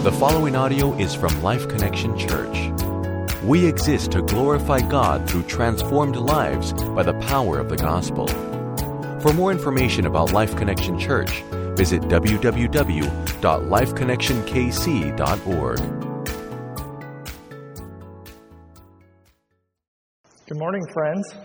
The following audio is from Life Connection Church. We exist to glorify God through transformed lives by the power of the gospel. For more information about Life Connection Church, visit www.lifeconnectionkc.org. Good morning, friends.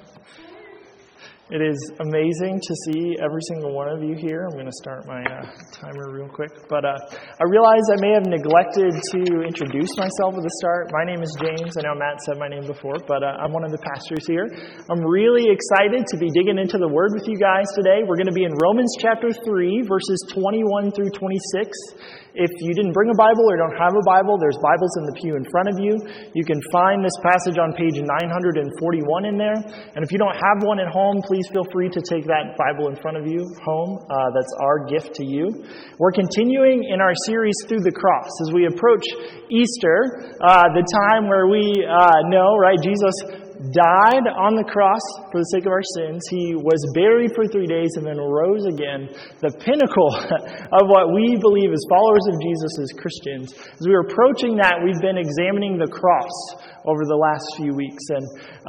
It is amazing to see every single one of you here. I'm going to start my timer real quick. But I realize I may have neglected to introduce myself at the start. My name is James. I know Matt said my name before, but I'm one of the pastors here. I'm really excited to be digging into the Word with you guys today. We're going to be in Romans chapter 3, verses 21 through 26. If you didn't bring a Bible or don't have a Bible, there's Bibles in the pew in front of you. You can find this passage on page 941 in there. And if you don't have one at home, please feel free to take that Bible in front of you home. That's our gift to you. We're continuing in our series Through the Cross as we approach Easter, the time where we know, right, Jesus died on the cross for the sake of our sins. He was buried for 3 days and then rose again. The pinnacle of what we believe as followers of Jesus as Christians. As we are approaching that, we've been examining the cross over the last few weeks. And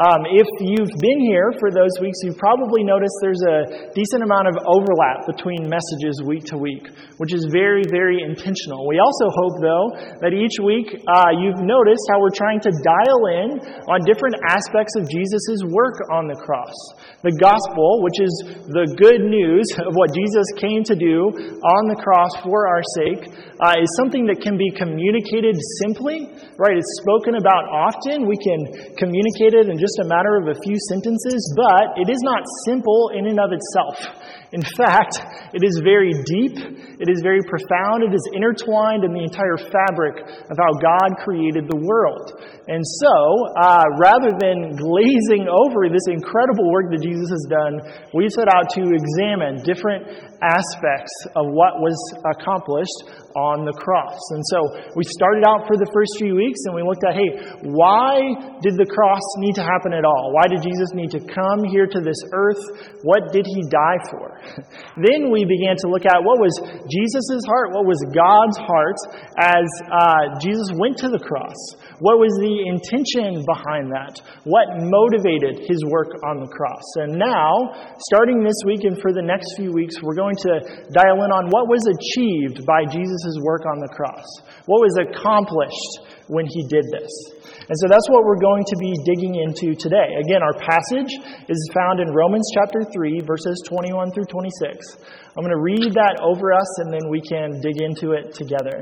if you've been here for those weeks, you've probably noticed there's a decent amount of overlap between messages week to week, which is very, very intentional. We also hope, though, that each week you've noticed how we're trying to dial in on different aspects of Jesus' work on the cross. The gospel, which is the good news of what Jesus came to do on the cross for our sake, is something that can be communicated simply, right? It's spoken about often. We can communicate it in just a matter of a few sentences, but it is not simple in and of itself. In fact, it is very deep, it is very profound, it is intertwined in the entire fabric of how God created the world. And so, rather than glazing over this incredible work that Jesus has done, we set out to examine different aspects of what was accomplished on the cross. And so we started out for the first few weeks and we looked at, hey, why did the cross need to happen at all? Why did Jesus need to come here to this earth? What did he die for? Then we began to look at what was Jesus' heart, what was God's heart as Jesus went to the cross. What was the intention behind that? What motivated his work on the cross? And now, starting this week and for the next few weeks, we're going to dial in on what was achieved by Jesus' work on the cross. What was accomplished when he did this? And so that's what we're going to be digging into today. Again, our passage is found in Romans chapter 3, verses 21 through 26. I'm going to read that over us and then we can dig into it together.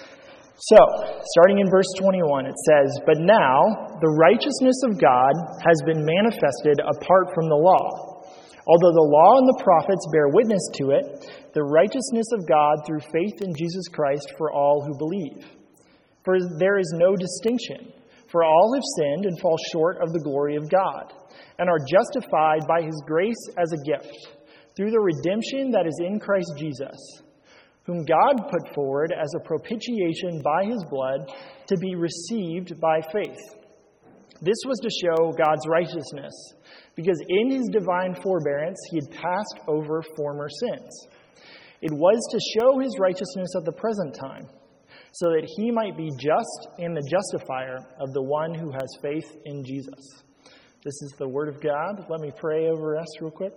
So, starting in verse 21, it says, "But now the righteousness of God has been manifested apart from the law. Although the law and the prophets bear witness to it, the righteousness of God through faith in Jesus Christ for all who believe. For there is no distinction, for all have sinned and fall short of the glory of God, and are justified by his grace as a gift, through the redemption that is in Christ Jesus, whom God put forward as a propitiation by his blood to be received by faith. This was to show God's righteousness, because in his divine forbearance he had passed over former sins. It was to show his righteousness at the present time, so that he might be just and the justifier of the one who has faith in Jesus." This is the word of God. Let me pray over us real quick.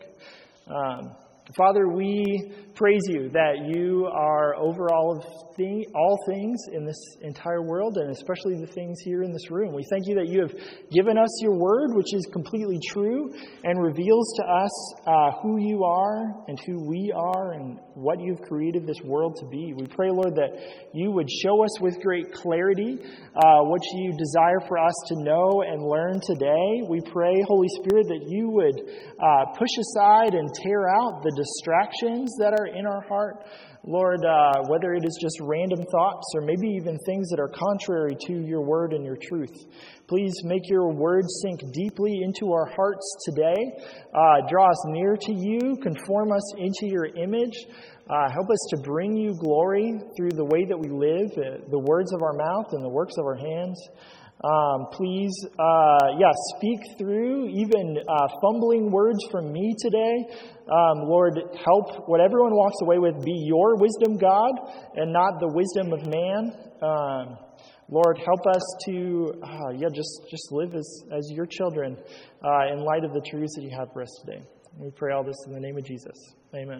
Father, we praise you that you are over all things in this entire world, and especially the things here in this room. We thank you that you have given us your word, which is completely true and reveals to us who you are and who we are and what you've created this world to be. We pray, Lord, that you would show us with great clarity what you desire for us to know and learn today. We pray, Holy Spirit, that you would push aside and tear out the distractions that are in our heart. Lord, whether it is just random thoughts or maybe even things that are contrary to your word and your truth. Please make your word sink deeply into our hearts today. Draw us near to you. Conform us into your image. Help us to bring you glory through the way that we live, the words of our mouth and the works of our hands. Please, speak through even fumbling words from me today. Lord, help what everyone walks away with be your wisdom, God, and not the wisdom of man. Lord, help us to just live as your children in light of the truths that you have for us today. We pray all this in the name of Jesus. Amen.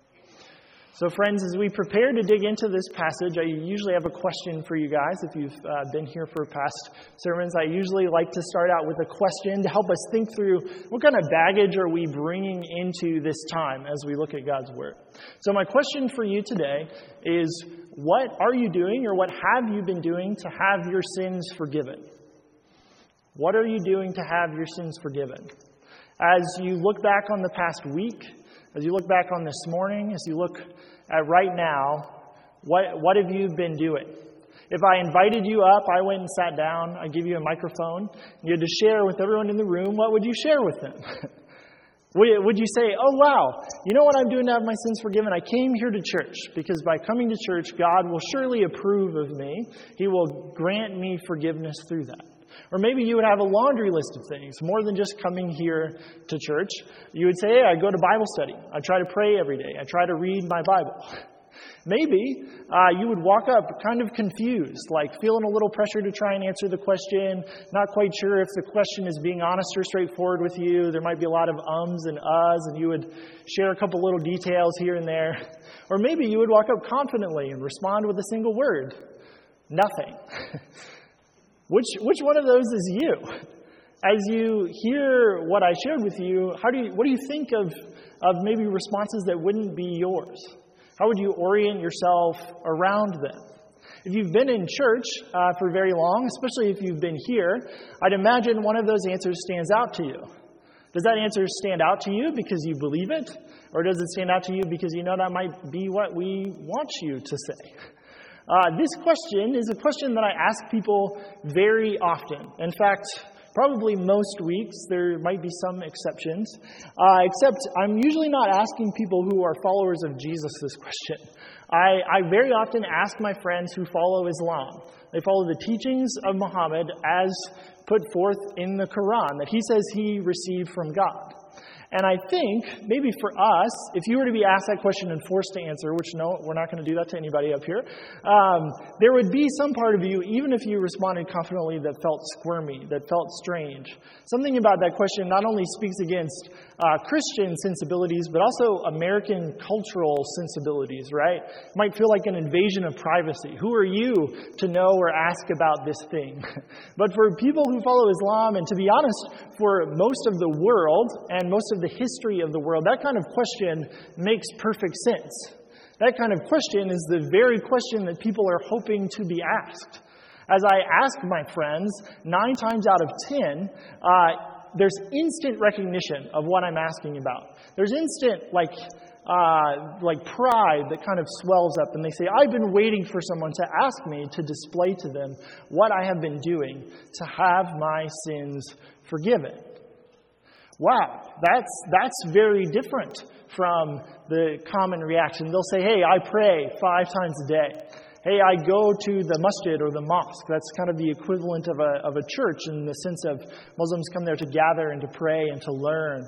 So friends, as we prepare to dig into this passage, I usually have a question for you guys. If you've been here for past sermons, I usually like to start out with a question to help us think through what kind of baggage are we bringing into this time as we look at God's Word. So my question for you today is, what are you doing or what have you been doing to have your sins forgiven? What are you doing to have your sins forgiven? As you look back on the past week, as you look back on this morning, as you look at right now, what have you been doing? If I invited you up, I went and sat down, I give you a microphone, you had to share with everyone in the room, what would you share with them? Would you say, oh wow, you know what I'm doing to have my sins forgiven? I came here to church because by coming to church, God will surely approve of me. He will grant me forgiveness through that. Or maybe you would have a laundry list of things, more than just coming here to church. You would say, hey, I go to Bible study. I try to pray every day. I try to read my Bible. Maybe you would walk up kind of confused, like feeling a little pressure to try and answer the question, not quite sure if the question is being honest or straightforward with you. There might be a lot of ums and uhs, and you would share a couple little details here and there. Or maybe you would walk up confidently and respond with a single word. Nothing. Which one of those is you? As you hear what I shared with you, what do you think of maybe responses that wouldn't be yours? How would you orient yourself around them? If you've been in church for very long, especially if you've been here, I'd imagine one of those answers stands out to you. Does that answer stand out to you because you believe it? Or does it stand out to you because you know that might be what we want you to say? This question is a question that I ask people very often. In fact, probably most weeks. There might be some exceptions. Except I'm usually not asking people who are followers of Jesus this question. I very often ask my friends who follow Islam. They follow the teachings of Muhammad as put forth in the Quran that he says he received from God. And I think, maybe for us, if you were to be asked that question and forced to answer, which no, we're not going to do that to anybody up here, there would be some part of you, even if you responded confidently, that felt squirmy, that felt strange. Something about that question not only speaks against Christian sensibilities, but also American cultural sensibilities, right? It might feel like an invasion of privacy. Who are you to know or ask about this thing? But for people who follow Islam, and to be honest, for most of the world and most of the history of the world, that kind of question makes perfect sense. That kind of question is the very question that people are hoping to be asked. As I ask my friends, 9 times out of 10, there's instant recognition of what I'm asking about. There's instant, like pride that kind of swells up, and they say, I've been waiting for someone to ask me to display to them what I have been doing to have my sins forgiven. Wow, that's very different from the common reaction. They'll say, hey, I pray 5 times a day. Hey, I go to the masjid or the mosque. That's kind of the equivalent of a church in the sense of Muslims come there to gather and to pray and to learn.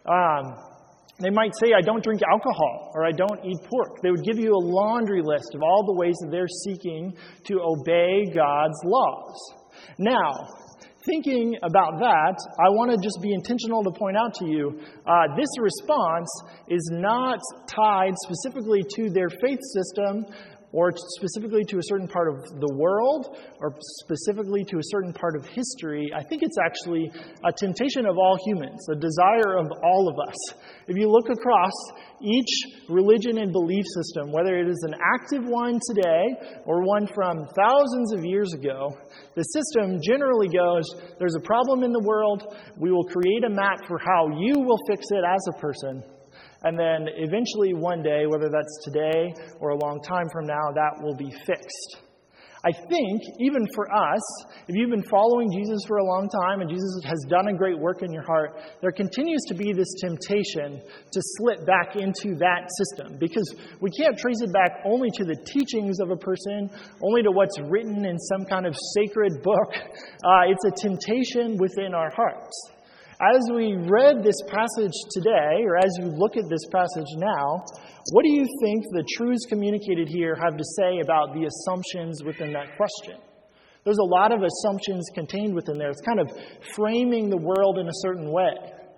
They might say, I don't drink alcohol or I don't eat pork. They would give you a laundry list of all the ways that they're seeking to obey God's laws. Now, thinking about that, I want to just be intentional to point out to you, this response is not tied specifically to their faith system or specifically to a certain part of the world or specifically to a certain part of history. I think it's actually a temptation of all humans, a desire of all of us. If you look across each religion and belief system, whether it is an active one today or one from thousands of years ago, the system generally goes, there's a problem in the world, we will create a map for how you will fix it as a person, and then eventually one day, whether that's today or a long time from now, that will be fixed. I think, even for us, if you've been following Jesus for a long time and Jesus has done a great work in your heart, there continues to be this temptation to slip back into that system, because we can't trace it back only to the teachings of a person, only to what's written in some kind of sacred book. It's a temptation within our hearts. As we read this passage today, or as you look at this passage now, what do you think the truths communicated here have to say about the assumptions within that question? There's a lot of assumptions contained within there. It's kind of framing the world in a certain way.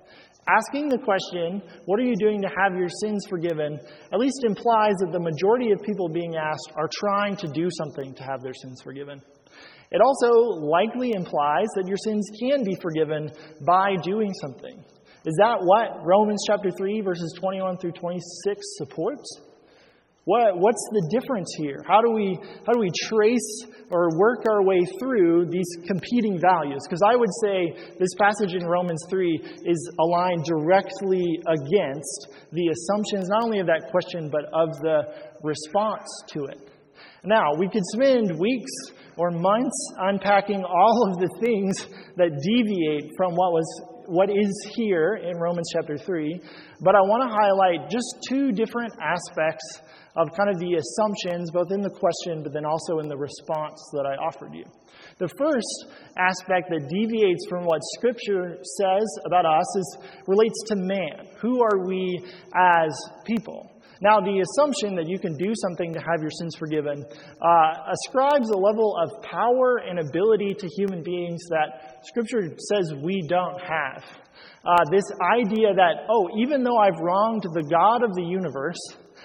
Asking the question, what are you doing to have your sins forgiven, at least implies that the majority of people being asked are trying to do something to have their sins forgiven. It also likely implies that your sins can be forgiven by doing something. Is that what Romans chapter 3, verses 21 through 26 supports? What's the difference here? How do we trace or work our way through these competing values? Because I would say this passage in Romans 3 is aligned directly against the assumptions, not only of that question, but of the response to it. Now, we could spend weeks or months unpacking all of the things that deviate from what is here in Romans chapter 3, but I want to highlight just two different aspects of kind of the assumptions, both in the question, but then also in the response that I offered you. The first aspect that deviates from what Scripture says about us relates to man. Who are we as people? Now, the assumption that you can do something to have your sins forgiven ascribes a level of power and ability to human beings that Scripture says we don't have. This idea that, even though I've wronged the God of the universe,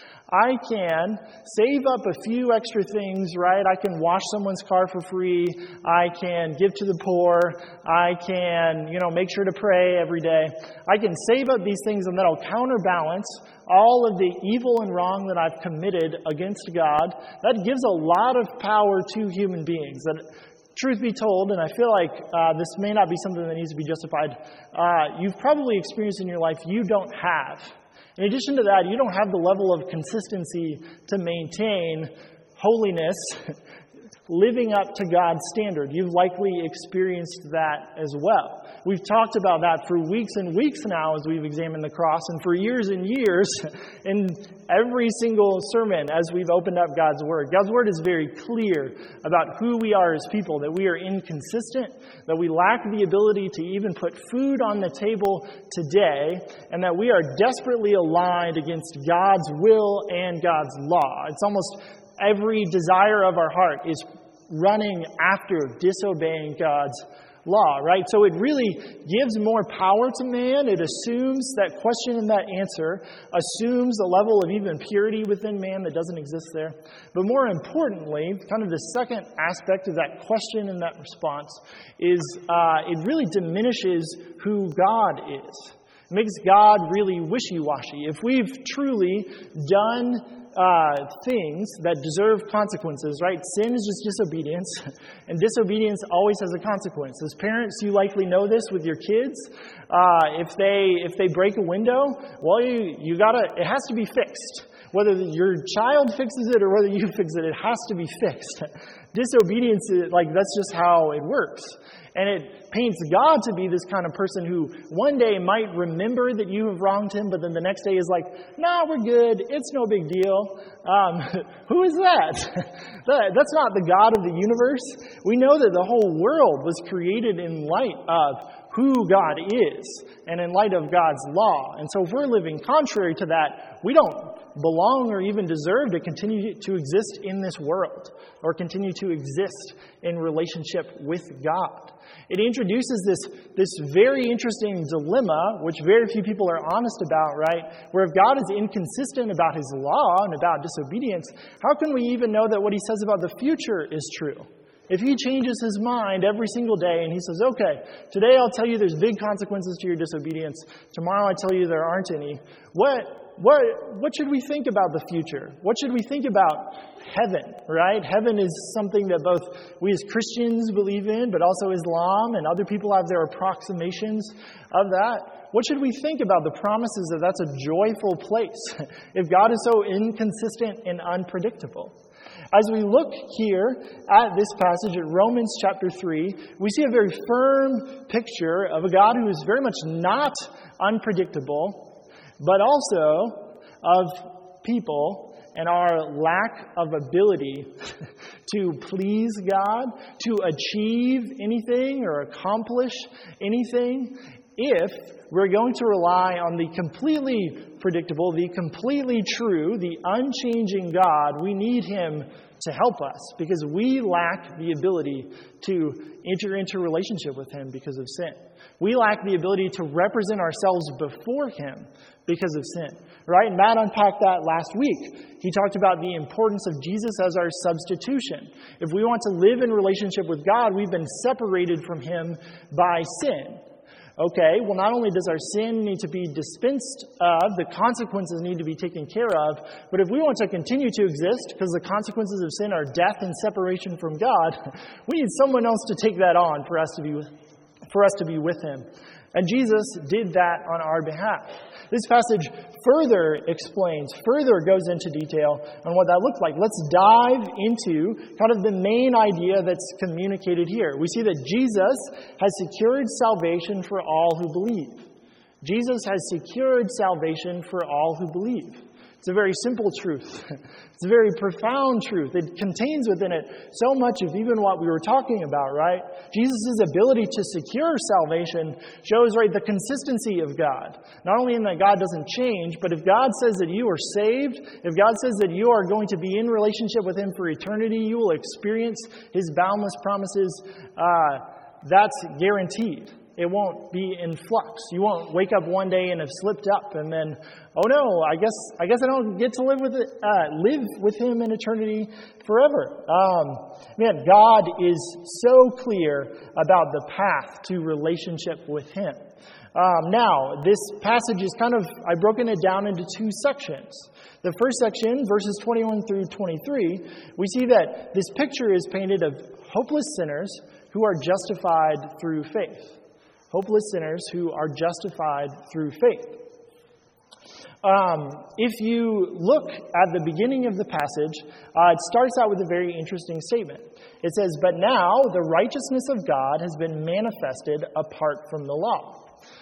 I can save up a few extra things, right? I can wash someone's car for free. I can give to the poor. I can, make sure to pray every day. I can save up these things, and that'll counterbalance all of the evil and wrong that I've committed against God. That gives a lot of power to human beings. That, truth be told, and I feel like this may not be something that needs to be justified, you've probably experienced in your life you don't have. In addition to that, you don't have the level of consistency to maintain holiness, living up to God's standard. You've likely experienced that as well. We've talked about that for weeks and weeks now as we've examined the cross, and for years and years in every single sermon as we've opened up God's Word. God's Word is very clear about who we are as people, that we are inconsistent, that we lack the ability to even put food on the table today, and that we are desperately aligned against God's will and God's law. It's almost every desire of our heart is running after disobeying God's law, right? So it really gives more power to man. It assumes that question and that answer, assumes a level of even purity within man that doesn't exist there. But more importantly, kind of the second aspect of that question and that response is it really diminishes who God is. It makes God really wishy-washy. If we've truly done things that deserve consequences, right? Sin is just disobedience, and disobedience always has a consequence. As parents, you likely know this with your kids. If they break a window, well, it has to be fixed. Whether your child fixes it or whether you fix it, it has to be fixed. Disobedience, that's just how it works. And it paints God to be this kind of person who one day might remember that you have wronged him, but then the next day is like, nah, we're good. It's no big deal. Who is that? That's not the God of the universe. We know that the whole world was created in light of who God is and in light of God's law. And so if we're living contrary to that, we don't belong or even deserve to continue to exist in this world or continue to exist in relationship with God. It introduces this very interesting dilemma, which very few people are honest about, right? Where if God is inconsistent about his law and about disobedience, how can we even know that what he says about the future is true? If he changes his mind every single day and he says, okay, today I'll tell you there's big consequences to your disobedience. Tomorrow I tell you there aren't any. What what should we think about the future? What should we think about heaven, right? Heaven is something that both we as Christians believe in, but also Islam and other people have their approximations of that. What should we think about the promises that that's a joyful place if God is so inconsistent and unpredictable? As we look here at this passage at Romans chapter 3, we see a very firm picture of a God who is very much not unpredictable, but also of people and our lack of ability to please God, to achieve anything or accomplish anything, if we're going to rely on the completely predictable, the completely true, the unchanging God. We need Him to help us because we lack the ability to enter into a relationship with Him because of sin. We lack the ability to represent ourselves before Him because of sin. Right? And Matt unpacked that last week. He talked about the importance of Jesus as our substitution. If we want to live in relationship with God, we've been separated from Him by sin. Okay, well, not only does our sin need to be dispensed of, the consequences need to be taken care of, but if we want to continue to exist, because the consequences of sin are death and separation from God, we need someone else to take that on for us to be with Him. And Jesus did that on our behalf. This passage further goes into detail on what that looked like. Let's dive into kind of the main idea that's communicated here. We see that Jesus has secured salvation for all who believe. Jesus has secured salvation for all who believe. It's a very simple truth. It's a very profound truth. It contains within it so much of even what we were talking about, right? Jesus' ability to secure salvation shows, right, the consistency of God. Not only in that God doesn't change, but if God says that you are saved, if God says that you are going to be in relationship with Him for eternity, you will experience His boundless promises, that's guaranteed. It won't be in flux. You won't wake up one day and have slipped up and then, oh no, I guess I don't get to live with Him in eternity forever. God is so clear about the path to relationship with Him. Now, this passage is I've broken it down into two sections. The first section, verses 21 through 23, we see that this picture is painted of hopeless sinners who are justified through faith. Hopeless sinners who are justified through faith. If you look at the beginning of the passage, it starts out with a very interesting statement. It says, "But now the righteousness of God has been manifested apart from the law."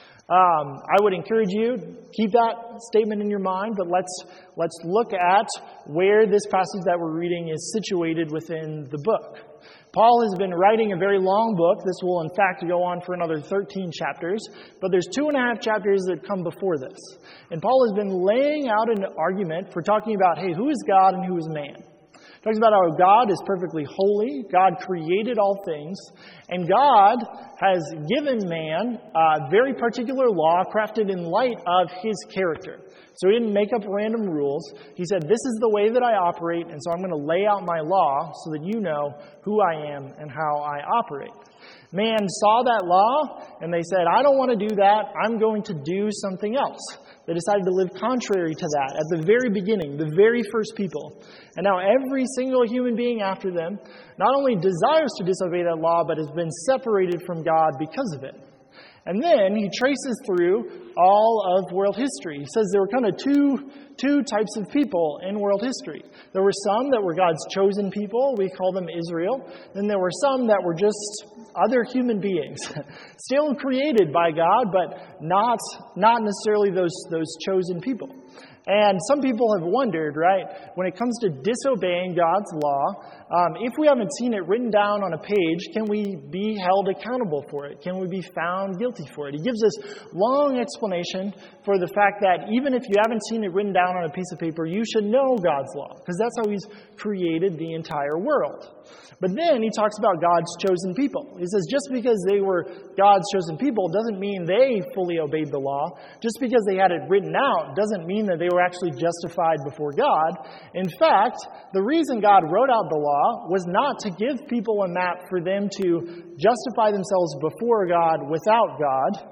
I would encourage you, keep that statement in your mind, but let's look at where this passage that we're reading is situated within the book. Paul has been writing a very long book. This will, in fact, go on for another 13 chapters. But there's 2.5 chapters that come before this. And Paul has been laying out an argument for talking about, hey, who is God and who is man? Talks about how God is perfectly holy. God created all things. And God has given man a very particular law crafted in light of His character. So He didn't make up random rules. He said, this is the way that I operate, and so I'm going to lay out my law so that you know who I am and how I operate. Man saw that law, and they said, I don't want to do that. I'm going to do something else. They decided to live contrary to that at the very beginning, the very first people. And now every single human being after them not only desires to disobey that law, but has been separated from God because of it. And then he traces through all of world history. He says there were kind of two types of people in world history. There were some that were God's chosen people. We call them Israel. Then there were some that were just other human beings, still created by God, but not necessarily those chosen people. And some people have wondered, right, when it comes to disobeying God's law, if we haven't seen it written down on a page, can we be held accountable for it? Can we be found guilty for it? He gives us long explanation for the fact that even if you haven't seen it written down on a piece of paper, you should know God's law, because that's how He's created the entire world. But then he talks about God's chosen people. He says just because they were God's chosen people doesn't mean they fully obeyed the law. Just because they had it written out doesn't mean that they were actually justified before God. In fact, the reason God wrote out the law was not to give people a map for them to justify themselves before God without God,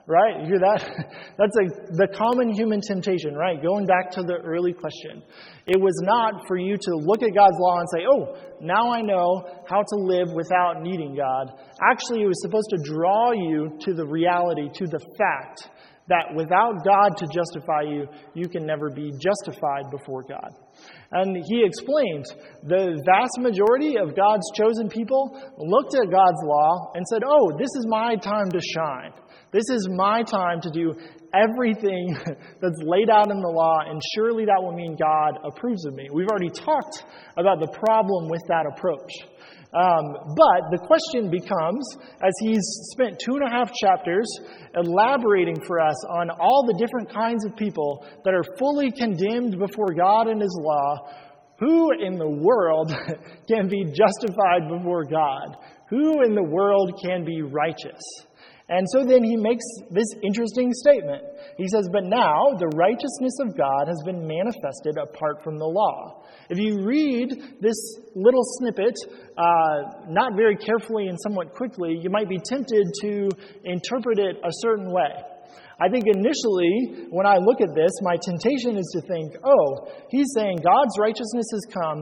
right? You hear that? That's the common human temptation, right? Going back to the early question. It was not for you to look at God's law and say, oh, now I know how to live without needing God. Actually, it was supposed to draw you to the reality, to the fact that without God to justify you, you can never be justified before God. And he explains the vast majority of God's chosen people looked at God's law and said, oh, this is my time to shine. This is my time to do everything that's laid out in the law, and surely that will mean God approves of me. We've already talked about the problem with that approach. But the question becomes, as he's spent 2.5 chapters elaborating for us on all the different kinds of people that are fully condemned before God and His law, who in the world can be justified before God? Who in the world can be righteous? And so then he makes this interesting statement. He says, but now the righteousness of God has been manifested apart from the law. If you read this little snippet, not very carefully and somewhat quickly, you might be tempted to interpret it a certain way. I think initially, when I look at this, my temptation is to think, oh, he's saying God's righteousness has come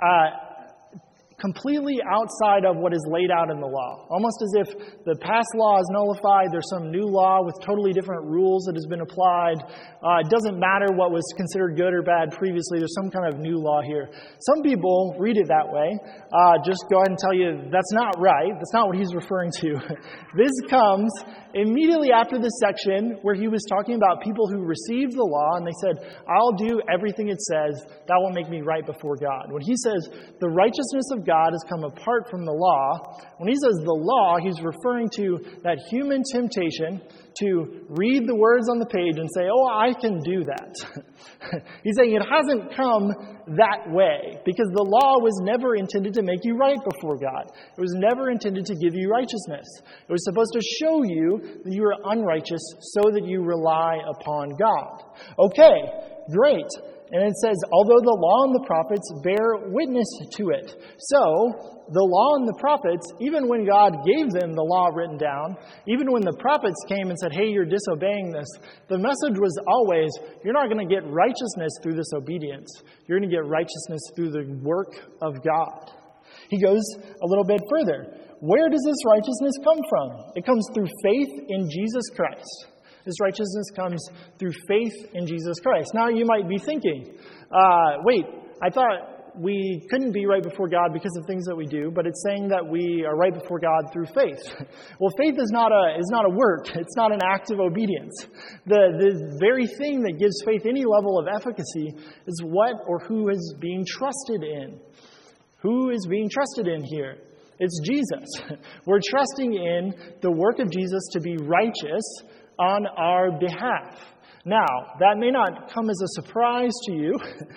completely outside of what is laid out in the law. Almost as if the past law is nullified, there's some new law with totally different rules that has been applied. It doesn't matter what was considered good or bad previously, there's some kind of new law here. Some people read it that way. Just go ahead and tell you that's not right. That's not what he's referring to. This comes immediately after the section where he was talking about people who received the law and they said, I'll do everything it says, that will make me right before God. When he says the righteousness of God has come apart from the law, when he says the law, he's referring to that human temptation to read the words on the page and say, oh, I can do that. He's saying it hasn't come that way because the law was never intended to make you right before God. It was never intended to give you righteousness. It was supposed to show you that you are unrighteous so that you rely upon God. Okay, great. And it says, although the law and the prophets bear witness to it. So, the law and the prophets, even when God gave them the law written down, even when the prophets came and said, hey, you're disobeying this, the message was always, you're not going to get righteousness through this obedience. You're going to get righteousness through the work of God. He goes a little bit further. Where does this righteousness come from? It comes through faith in Jesus Christ. This righteousness comes through faith in Jesus Christ. Now you might be thinking, wait, I thought we couldn't be right before God because of things that we do, but it's saying that we are right before God through faith. Well, faith is not a work. It's not an act of obedience. The very thing that gives faith any level of efficacy is what or who is being trusted in. Who is being trusted in here? It's Jesus. We're trusting in the work of Jesus to be righteous on our behalf. Now, that may not come as a surprise to you.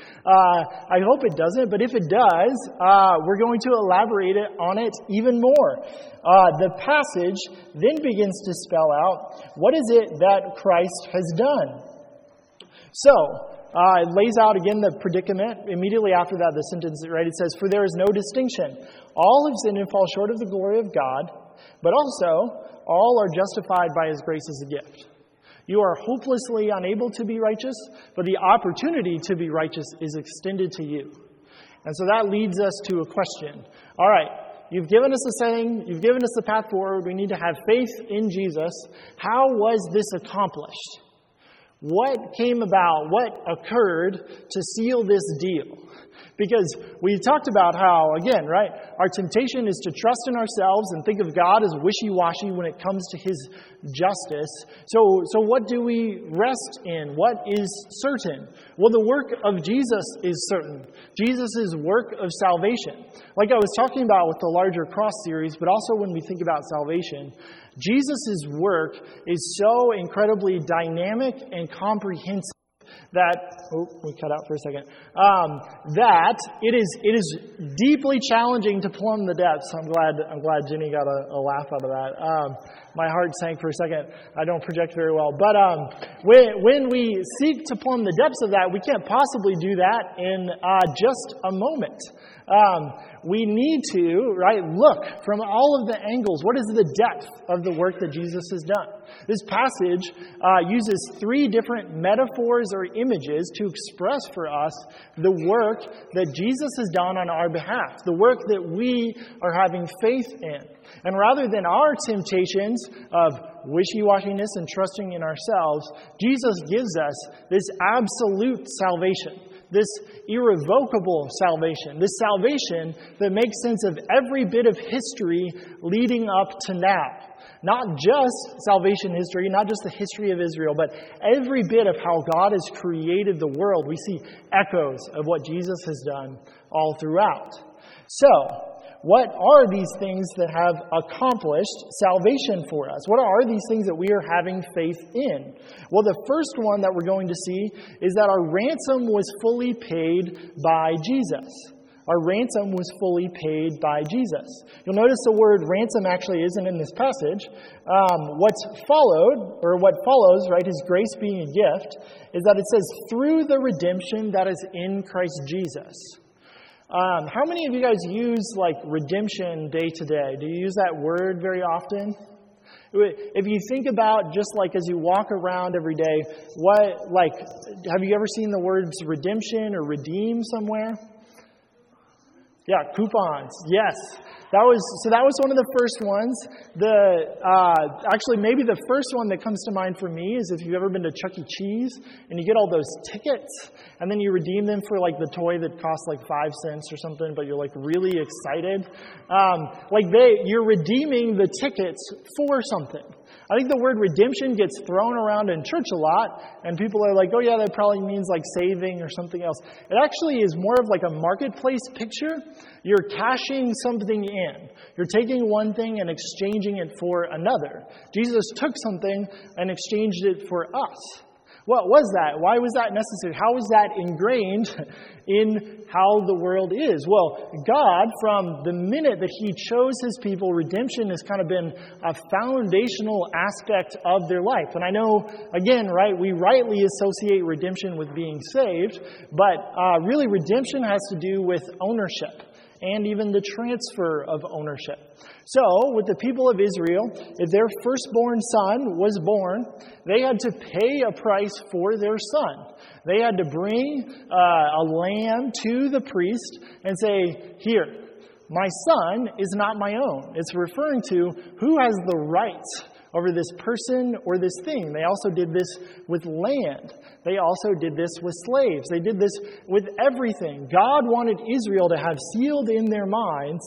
I hope it doesn't, but if it does, we're going to elaborate on it even more. The passage then begins to spell out, what is it that Christ has done? So, it lays out again the predicament. Immediately after that, the sentence, right, it says, for there is no distinction. All have sinned and fall short of the glory of God, but also all are justified by His grace as a gift. You are hopelessly unable to be righteous, but the opportunity to be righteous is extended to you. And so that leads us to a question. All right, you've given us a saying, you've given us the path forward, we need to have faith in Jesus. How was this accomplished? What came about? What occurred to seal this deal? Because we talked about how, again, right, our temptation is to trust in ourselves and think of God as wishy-washy when it comes to His justice. So what do we rest in? What is certain? Well, the work of Jesus is certain. Jesus' work of salvation. Like I was talking about with the larger cross series, but also when we think about salvation, Jesus' work is so incredibly dynamic and comprehensive that, we cut out for a second, that it is deeply challenging to plumb the depths. I'm glad Jenny got a laugh out of that. My heart sank for a second. I don't project very well. But when we seek to plumb the depths of that, we can't possibly do that in just a moment. We need to, look from all of the angles. What is the depth of the work that Jesus has done? This passage uses 3 different metaphors or images to express for us the work that Jesus has done on our behalf, the work that we are having faith in. And rather than our temptations of wishy-washiness and trusting in ourselves, Jesus gives us this absolute salvation, this irrevocable salvation, this salvation that makes sense of every bit of history leading up to now. Not just salvation history, not just the history of Israel, but every bit of how God has created the world. We see echoes of what Jesus has done all throughout. So, what are these things that have accomplished salvation for us? What are these things that we are having faith in? Well, the first one that we're going to see is that our ransom was fully paid by Jesus. Our ransom was fully paid by Jesus. You'll notice the word ransom actually isn't in this passage. What follows, his grace being a gift, is that it says, through the redemption that is in Christ Jesus. How many of you guys use redemption day to day? Do you use that word very often? If you think about just as you walk around every day, have you ever seen the words redemption or redeem somewhere? Yeah, coupons. Yes. That was one of the first ones. Actually, maybe the first one that comes to mind for me is if you've ever been to Chuck E. Cheese and you get all those tickets and then you redeem them for the toy that costs 5 cents or something, but you're really excited. You're redeeming the tickets for something. I think the word redemption gets thrown around in church a lot, and people are oh yeah, that probably means saving or something else. It actually is more of a marketplace picture. You're cashing something in. You're taking one thing and exchanging it for another. Jesus took something and exchanged it for us. What was that? Why was that necessary? How was that ingrained in how the world is? Well, God, from the minute that He chose His people, redemption has kind of been a foundational aspect of their life. And I know, again, we rightly associate redemption with being saved, but really redemption has to do with ownership and even the transfer of ownership. So, with the people of Israel, if their firstborn son was born, they had to pay a price for their son. They had to bring a lamb to the priest and say, here, my son is not my own. It's referring to who has the rights over this person or this thing. They also did this with land. They also did this with slaves. They did this with everything. God wanted Israel to have sealed in their minds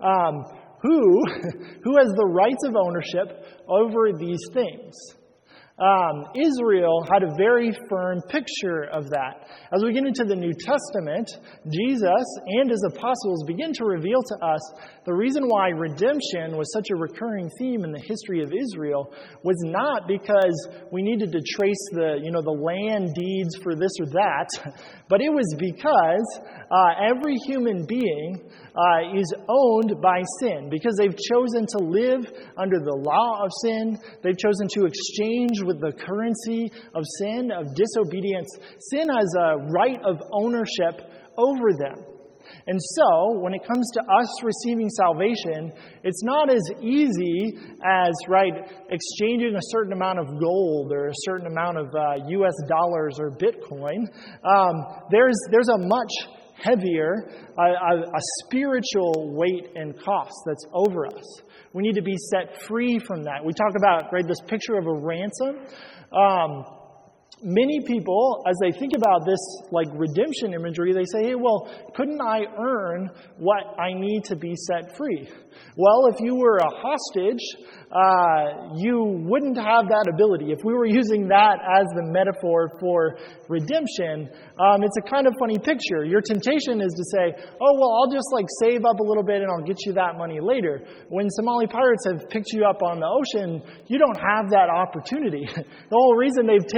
who has the rights of ownership over these things. Israel had a very firm picture of that. As we get into the New Testament, Jesus and His apostles begin to reveal to us the reason why redemption was such a recurring theme in the history of Israel was not because we needed to trace the land deeds for this or that, but it was because every human being is owned by sin. Because they've chosen to live under the law of sin, they've chosen to exchange with the currency of sin, of disobedience. Sin has a right of ownership over them. And so, when it comes to us receiving salvation, it's not as easy as, exchanging a certain amount of gold or a certain amount of US dollars or Bitcoin. There's a much heavier, a spiritual weight and cost that's over us. We need to be set free from that. We talk about, this picture of a ransom. Many people, as they think about this redemption imagery, they say, hey, well, couldn't I earn what I need to be set free? Well, if you were a hostage, you wouldn't have that ability. If we were using that as the metaphor for redemption, it's a kind of funny picture. Your temptation is to say, oh, well, I'll just save up a little bit and I'll get you that money later. When Somali pirates have picked you up on the ocean, you don't have that opportunity. The whole reason they've taken you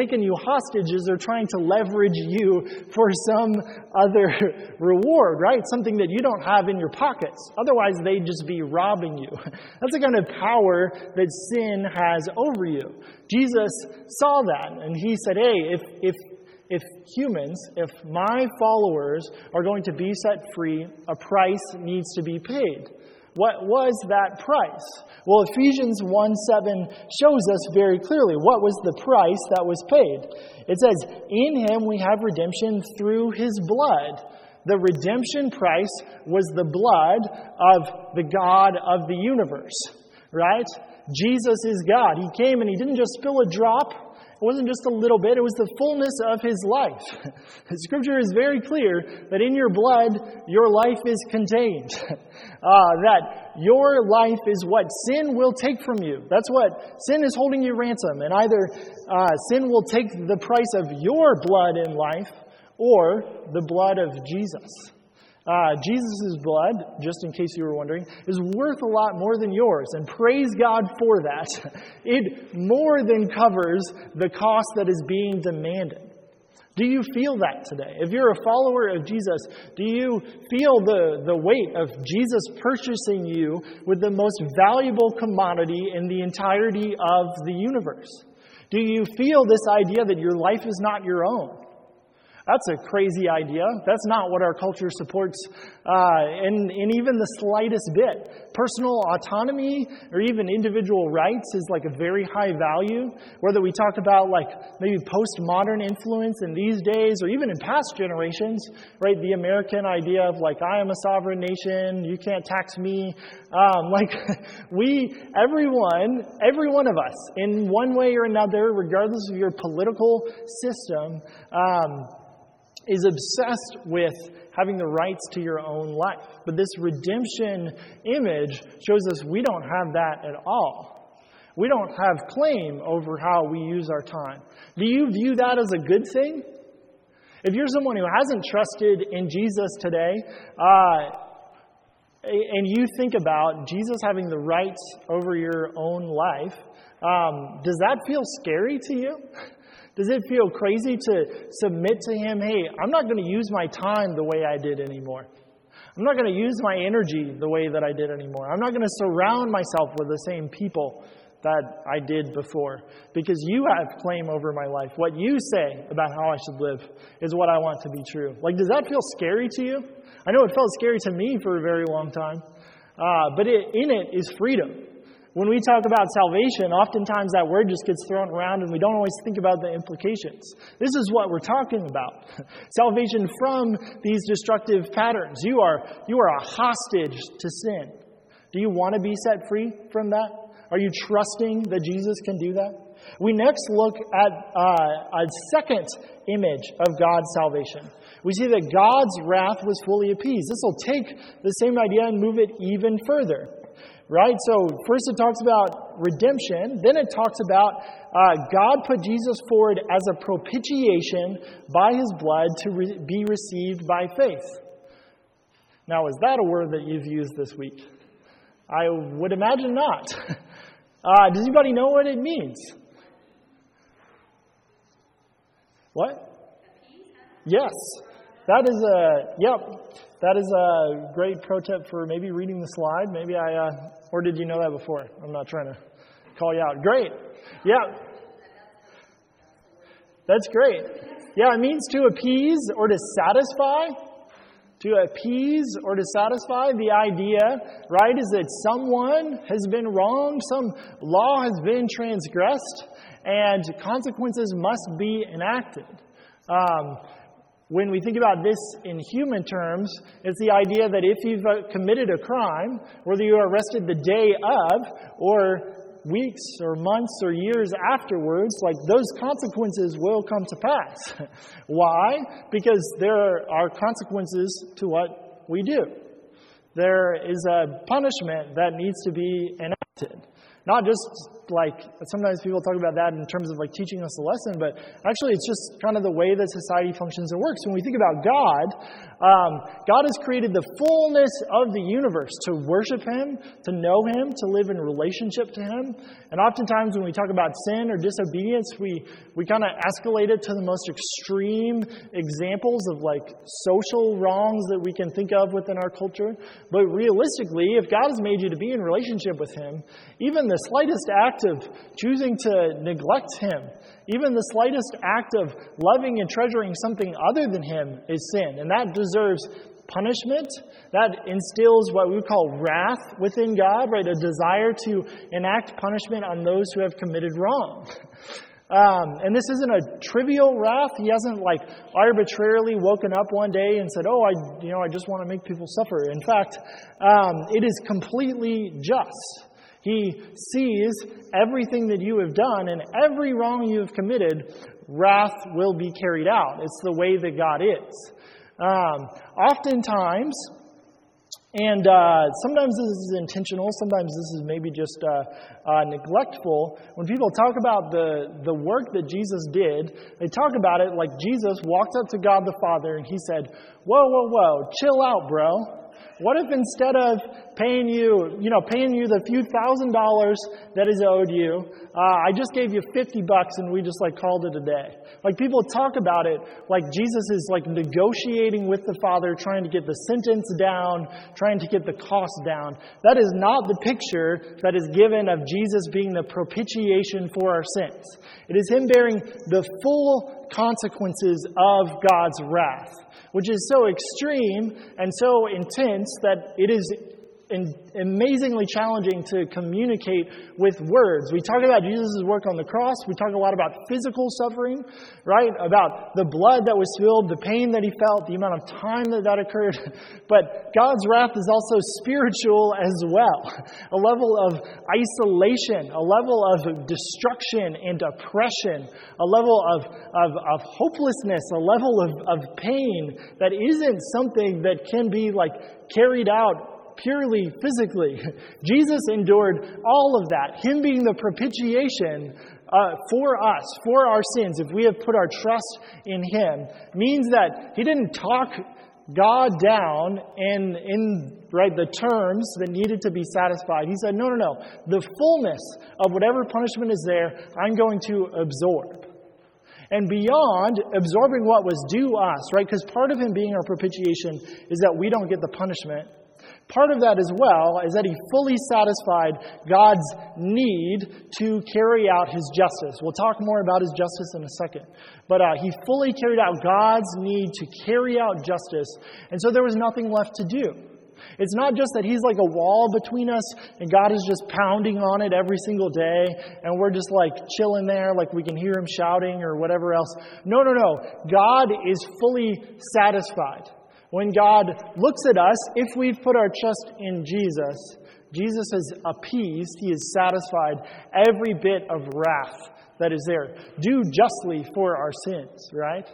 hostages are trying to leverage you for some other reward, right? Something that you don't have in your pockets. Otherwise, they'd just be robbing you. That's the kind of power that sin has over you. Jesus saw that, and he said, hey, if humans, if my followers are going to be set free, a price needs to be paid. What was that price? Well, Ephesians 1:7 shows us very clearly what was the price that was paid. It says, in him we have redemption through his blood. The redemption price was the blood of the God of the universe, right? Jesus is God. He came and he didn't just spill a drop. It wasn't just a little bit. It was the fullness of his life. The scripture is very clear that in your blood, your life is contained. That your life is what sin will take from you. That's what sin is holding you ransom. And either sin will take the price of your blood in life or the blood of Jesus. Jesus' blood, just in case you were wondering, is worth a lot more than yours. And praise God for that. It more than covers the cost that is being demanded. Do you feel that today? If you're a follower of Jesus, do you feel the weight of Jesus purchasing you with the most valuable commodity in the entirety of the universe? Do you feel this idea that your life is not your own? That's a crazy idea. That's not what our culture supports in even the slightest bit. Personal autonomy or even individual rights is like a very high value. Whether we talk about like maybe postmodern influence in these days or even in past generations, right? The American idea of like, I am a sovereign nation, you can't tax me. Every one of us, in one way or another, regardless of your political system, is obsessed with having the rights to your own life. But this redemption image shows us we don't have that at all. We don't have claim over how we use our time. Do you view that as a good thing? If you're someone who hasn't trusted in Jesus today, and you think about Jesus having the rights over your own life, does that feel scary to you? Does it feel crazy to submit to him, hey, I'm not going to use my time the way I did anymore. I'm not going to use my energy the way that I did anymore. I'm not going to surround myself with the same people that I did before. Because you have claim over my life. What you say about how I should live is what I want to be true. Like, does that feel scary to you? I know it felt scary to me for a very long time. But in it is freedom. When we talk about salvation, oftentimes that word just gets thrown around and we don't always think about the implications. This is what we're talking about. Salvation from these destructive patterns. You are a hostage to sin. Do you want to be set free from that? Are you trusting that Jesus can do that? We next look at a second image of God's salvation. We see that God's wrath was fully appeased. This will take the same idea and move it even further. Right? So first it talks about redemption. Then it talks about God put Jesus forward as a propitiation by his blood to be received by faith. Now, is that a word that you've used this week? I would imagine not. Does anybody know what it means? What? Yes. That is a great pro tip for maybe reading the slide. Maybe or did you know that before? I'm not trying to call you out. Great. Yeah. That's great. Yeah, it means to appease or to satisfy. To appease or to satisfy. The idea, right, is that someone has been wronged, some law has been transgressed, and consequences must be enacted. When we think about this in human terms, it's the idea that if you've committed a crime, whether you are arrested the day of or weeks or months or years afterwards, like those consequences will come to pass. Why? Because there are consequences to what we do. There is a punishment that needs to be enacted. Not just like, sometimes people talk about that in terms of like teaching us a lesson, but actually it's just kind of the way that society functions and works. When we think about God, God has created the fullness of the universe to worship Him, to know Him, to live in relationship to Him. And oftentimes when we talk about sin or disobedience, we kind of escalate it to the most extreme examples of like social wrongs that we can think of within our culture. But realistically, if God has made you to be in relationship with Him, even the slightest act of choosing to neglect Him, even the slightest act of loving and treasuring something other than Him is sin. And that deserves punishment. That instills what we would call wrath within God, right? A desire to enact punishment on those who have committed wrong. And this isn't a trivial wrath. He hasn't like arbitrarily woken up one day and said, I just want to make people suffer. In fact, it is completely just. He sees everything that you have done, and every wrong you have committed, wrath will be carried out. It's the way that God is. Oftentimes, and sometimes this is intentional, sometimes this is maybe just neglectful. When people talk about the work that Jesus did, they talk about it like Jesus walked up to God the Father and He said, whoa, chill out, bro. What if instead of paying you the few $1,000s that is owed you, I just gave you $50 and we just like called it a day? Like people talk about it like Jesus is like negotiating with the Father, trying to get the sentence down, trying to get the cost down. That is not the picture that is given of Jesus being the propitiation for our sins. It is Him bearing the full consequences of God's wrath, which is so extreme and so intense that it is amazingly challenging to communicate with words. We talk about Jesus' work on the cross. We talk a lot about physical suffering, right? About the blood that was spilled, the pain that He felt, the amount of time that occurred. But God's wrath is also spiritual as well. A level of isolation, a level of destruction and oppression, a level of hopelessness, a level of pain that isn't something that can be like carried out purely physically. Jesus endured all of that. Him being the propitiation for us, for our sins, if we have put our trust in Him, means that He didn't talk God down in the terms that needed to be satisfied. He said, no. The fullness of whatever punishment is there, I'm going to absorb. And beyond absorbing what was due us, right? Because part of Him being our propitiation is that we don't get the punishment. Part of that as well is that He fully satisfied God's need to carry out His justice. We'll talk more about His justice in a second. But He fully carried out God's need to carry out justice. And so there was nothing left to do. It's not just that He's like a wall between us and God is just pounding on it every single day and we're just like chilling there like we can hear Him shouting or whatever else. No. God is fully satisfied. When God looks at us, if we've put our trust in Jesus, Jesus is appeased. He is satisfied every bit of wrath that is there, due justly for our sins, right?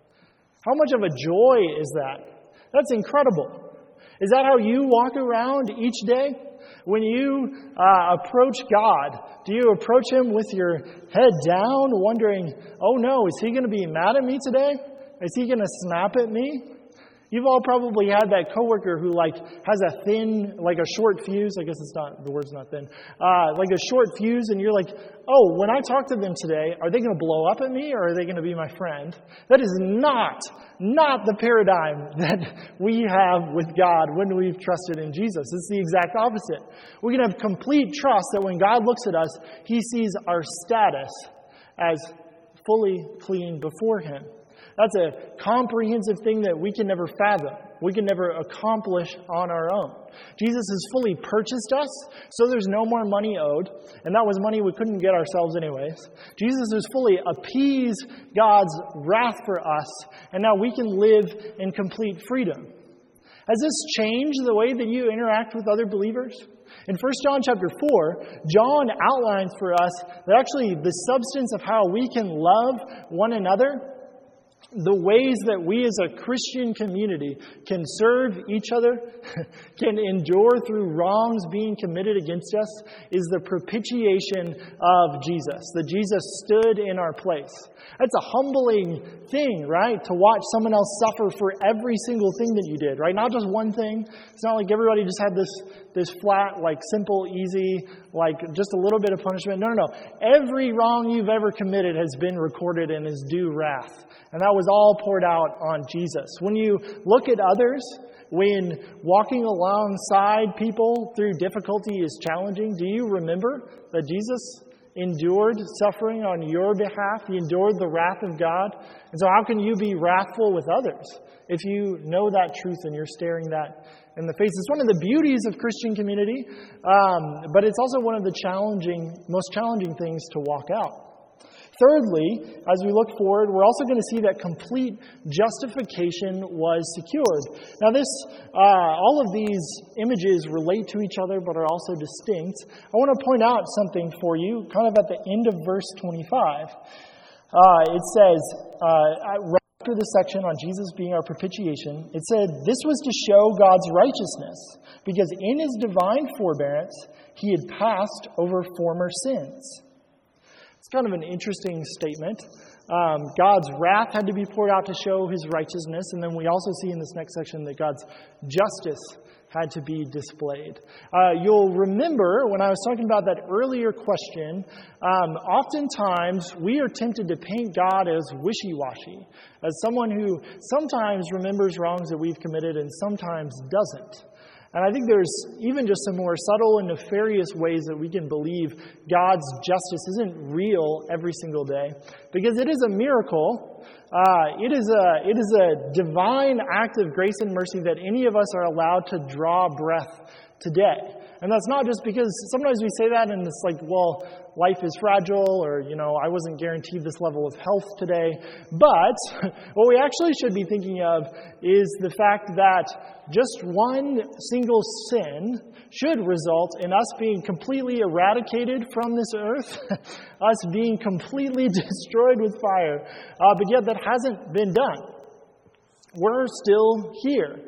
How much of a joy is that? That's incredible. Is that how you walk around each day? When you approach God, do you approach Him with your head down, wondering, oh no, is He going to be mad at me today? Is He going to snap at me? You've all probably had that coworker who has a thin, a short fuse. I guess the word's not thin. Like a short fuse, and you're like, oh, when I talk to them today, are they going to blow up at me or are they going to be my friend? That is not the paradigm that we have with God when we've trusted in Jesus. It's the exact opposite. We can have complete trust that when God looks at us, He sees our status as fully clean before Him. That's a comprehensive thing that we can never fathom. We can never accomplish on our own. Jesus has fully purchased us, so there's no more money owed. And that was money we couldn't get ourselves anyways. Jesus has fully appeased God's wrath for us, and now we can live in complete freedom. Has this changed the way that you interact with other believers? In 1 John chapter 4, John outlines for us that actually the substance of how we can love one another the ways that we as a Christian community can serve each other, can endure through wrongs being committed against us, is the propitiation of Jesus, that Jesus stood in our place. That's a humbling thing, right? To watch someone else suffer for every single thing that you did, right? Not just one thing. It's not like everybody just had this flat, like simple, easy, like just a little bit of punishment. No. Every wrong you've ever committed has been recorded in His due wrath. And that was all poured out on Jesus. When you look at others, when walking alongside people through difficulty is challenging, do you remember that Jesus endured suffering on your behalf? He endured the wrath of God. And so how can you be wrathful with others if you know that truth and you're staring that in the face? It's one of the beauties of Christian community, but it's also one of the most challenging things to walk out. Thirdly, as we look forward, we're also going to see that complete justification was secured. Now all of these images relate to each other but are also distinct. I want to point out something for you, kind of at the end of verse 25. It says, right after the section on Jesus being our propitiation, it said, "This was to show God's righteousness, because in His divine forbearance He had passed over former sins." It's kind of an interesting statement. God's wrath had to be poured out to show His righteousness. And then we also see in this next section that God's justice had to be displayed. You'll remember when I was talking about that earlier question, oftentimes we are tempted to paint God as wishy-washy, as someone who sometimes remembers wrongs that we've committed and sometimes doesn't. And I think there's even just some more subtle and nefarious ways that we can believe God's justice isn't real every single day. Because it is a miracle. It is a divine act of grace and mercy that any of us are allowed to draw breath today. And that's not just because sometimes we say that and it's like, well, life is fragile, or, I wasn't guaranteed this level of health today. But what we actually should be thinking of is the fact that just one single sin should result in us being completely eradicated from this earth, us being completely destroyed with fire, but yet that hasn't been done. We're still here.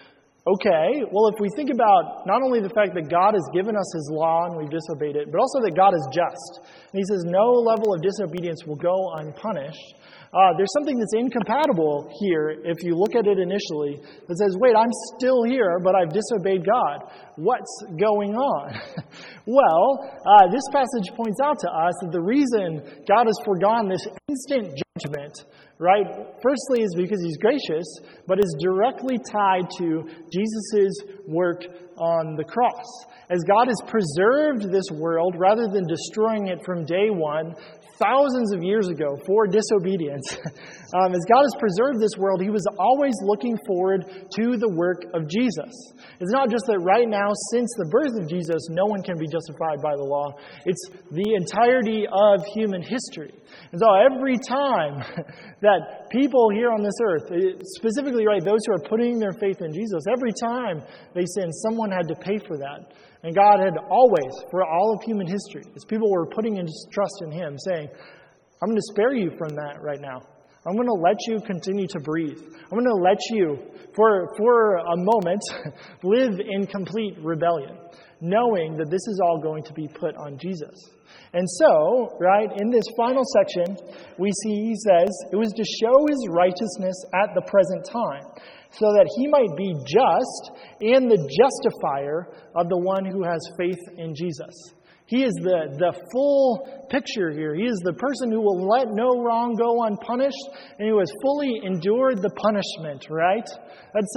Okay, well, if we think about not only the fact that God has given us His law and we've disobeyed it, but also that God is just. And He says no level of disobedience will go unpunished. There's something that's incompatible here if you look at it initially that says, wait, I'm still here, but I've disobeyed God. What's going on? Well, this passage points out to us that the reason God has foregone this instant judgment, right, firstly is because He's gracious, but is directly tied to Jesus' work on the cross. As God has preserved this world rather than destroying it from day one, thousands of years ago for disobedience, as God has preserved this world, He was always looking forward to the work of Jesus. It's not just that right now, since the birth of Jesus, no one can be justified by the law. It's the entirety of human history. And so every time that people here on this earth, specifically, right, those who are putting their faith in Jesus, every time they sin, someone had to pay for that. And God had always, for all of human history, as people were putting in trust in Him, saying, I'm going to spare you from that right now. I'm going to let you continue to breathe. I'm going to let you, for a moment, live in complete rebellion, knowing that this is all going to be put on Jesus. And so, right, in this final section, we see He says, it was to show His righteousness at the present time, so that He might be just and the justifier of the one who has faith in Jesus. He is the full picture here. He is the person who will let no wrong go unpunished and who has fully endured the punishment, right? That's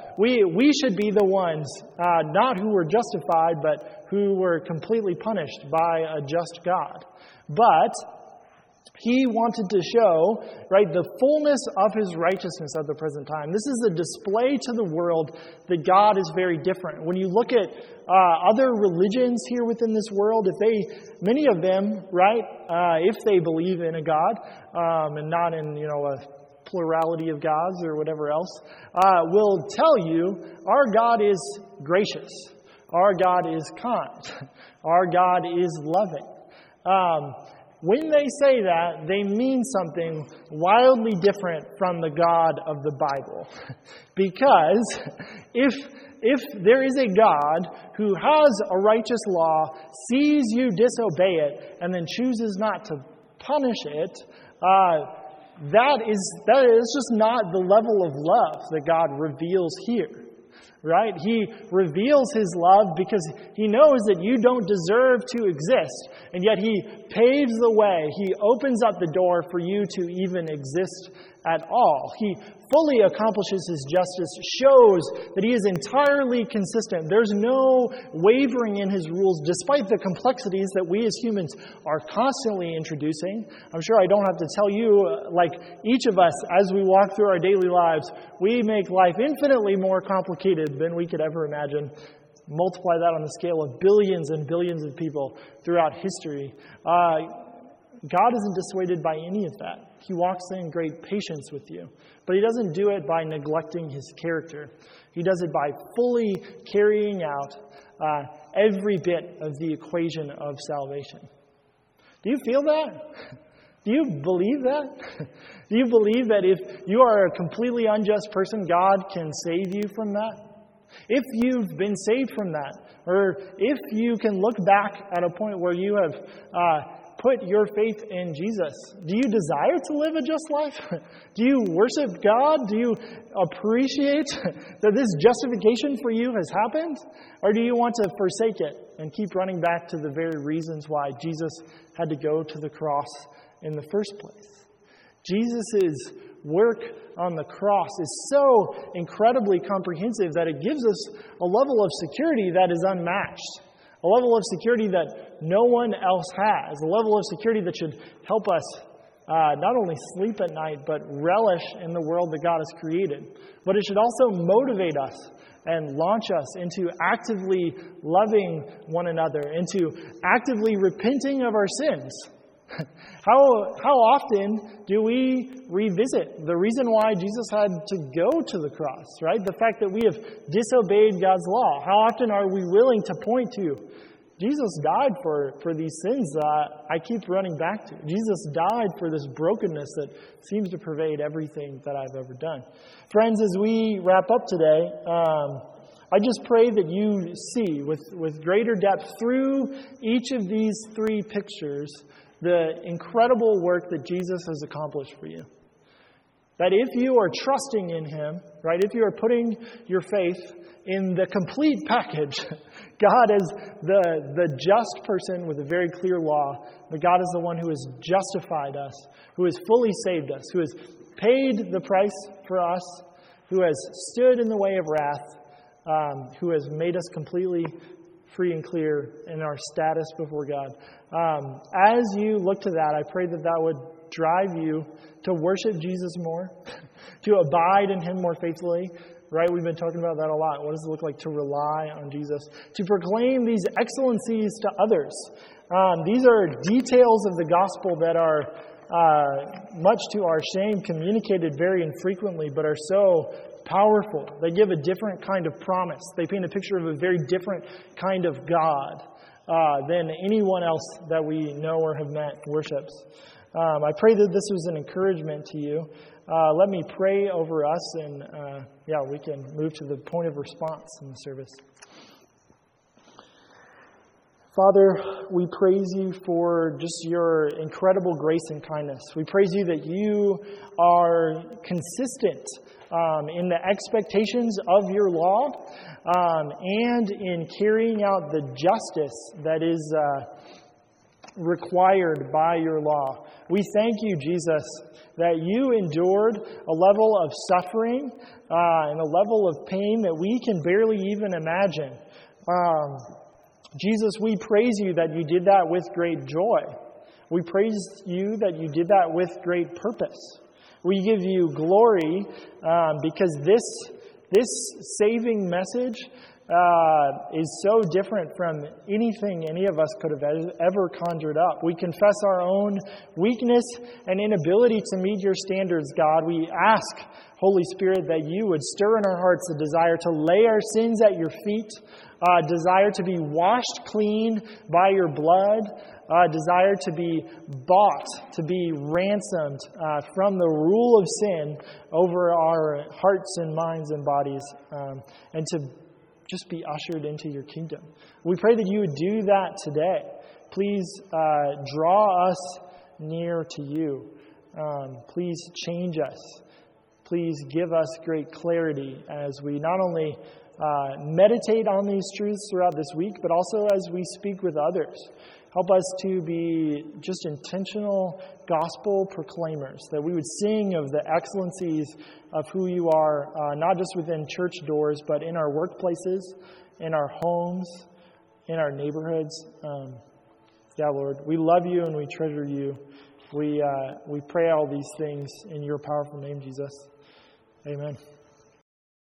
we should be the ones, not who were justified, but who were completely punished by a just God. But He wanted to show, right, the fullness of His righteousness at the present time. This is a display to the world that God is very different. When you look at other religions here within this world, many of them, right, if they believe in a God, and not in, a plurality of gods or whatever else, will tell you our God is gracious. Our God is kind. Our God is loving. when they say that, they mean something wildly different from the God of the Bible. Because if there is a God who has a righteous law, sees you disobey it, and then chooses not to punish it, that is just not the level of love that God reveals here. Right? He reveals His love because He knows that you don't deserve to exist, and yet He paves the way. He opens up the door for you to even exist at all. He fully accomplishes His justice, shows that He is entirely consistent. There's no wavering in His rules, despite the complexities that we as humans are constantly introducing. I'm sure I don't have to tell you, like each of us, as we walk through our daily lives, we make life infinitely more complicated than we could ever imagine. Multiply that on the scale of billions and billions of people throughout history. God isn't dissuaded by any of that. He walks in great patience with you. But He doesn't do it by neglecting His character. He does it by fully carrying out every bit of the equation of salvation. Do you feel that? Do you believe that? Do you believe that if you are a completely unjust person, God can save you from that? If you've been saved from that, or if you can look back at a point where you have put your faith in Jesus, do you desire to live a just life? Do you worship God? Do you appreciate that this justification for you has happened? Or do you want to forsake it and keep running back to the very reasons why Jesus had to go to the cross in the first place? Jesus' work on the cross is so incredibly comprehensive that it gives us a level of security that is unmatched. A level of security that no one else has. A level of security that should help us not only sleep at night, but relish in the world that God has created. But it should also motivate us and launch us into actively loving one another, into actively repenting of our sins. How often do we revisit the reason why Jesus had to go to the cross, right? The fact that we have disobeyed God's law. How often are we willing to point to, Jesus died for these sins that I keep running back to. Jesus died for this brokenness that seems to pervade everything that I've ever done. Friends, as we wrap up today, I just pray that you see with greater depth through each of these three pictures the incredible work that Jesus has accomplished for you. That if you are trusting in Him, right, if you are putting your faith in the complete package, God is the just person with a very clear law, but God is the one who has justified us, who has fully saved us, who has paid the price for us, who has stood in the way of wrath, who has made us completely free and clear in our status before God. As you look to that, I pray that that would drive you to worship Jesus more, to abide in Him more faithfully. Right? We've been talking about that a lot. What does it look like to rely on Jesus? To proclaim these excellencies to others. These are details of the gospel that are, much to our shame, communicated very infrequently, but are so powerful. They give a different kind of promise. They paint a picture of a very different kind of God than anyone else that we know or have met worships. I pray that this was an encouragement to you. Let me pray over us, and we can move to the point of response in the service. Father, we praise You for just Your incredible grace and kindness. We praise You that You are consistent in the expectations of Your law and in carrying out the justice that is required by Your law. We thank You, Jesus, that You endured a level of suffering and a level of pain that we can barely even imagine. Jesus, we praise You that You did that with great joy. We praise You that You did that with great purpose. We give You glory because this saving message is so different from anything any of us could have ever conjured up. We confess our own weakness and inability to meet your standards, God. We ask, Holy Spirit, that you would stir in our hearts a desire to lay our sins at your feet, a desire to be washed clean by your blood, a desire to be bought, to be ransomed from the rule of sin over our hearts and minds and bodies, and to just be ushered into your kingdom. We pray that you would do that today. Please draw us near to you. Please change us. Please give us great clarity as we not only meditate on these truths throughout this week, but also as we speak with others. Help us to be just intentional gospel proclaimers, that we would sing of the excellencies of who you are, not just within church doors, but in our workplaces, in our homes, in our neighborhoods. Lord, we love you and we treasure you. We pray all these things in your powerful name, Jesus. Amen.